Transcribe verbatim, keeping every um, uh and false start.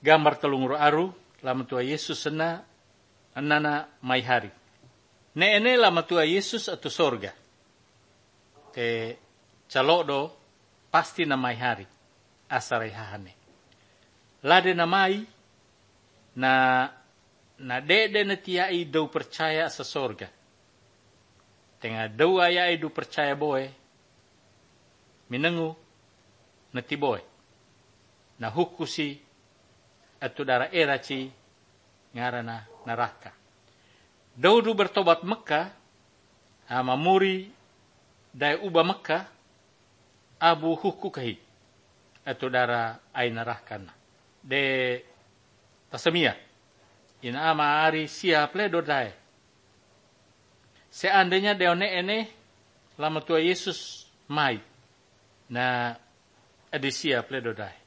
gambar telungur aru lama tua Yesus sena anana mai hari. Ne ene lama tua Yesus atau sorga. Te calodo pasti na mai hari asarai hahane. Lade na mai na na dede na tiai do percaya sa sorga. Tengah do ayai do percaya boe minengu na tiboy. Na hukusi atau dara eraci ngarana neraka. Daudu bertobat Mekah, ama muri dai uba Mekah, abu huku kahi atau dara ai neraka. De tasamia ina ama ari siap le dodai. Seandainya deone ene lama tua Yesus mai na adi siap le dodai.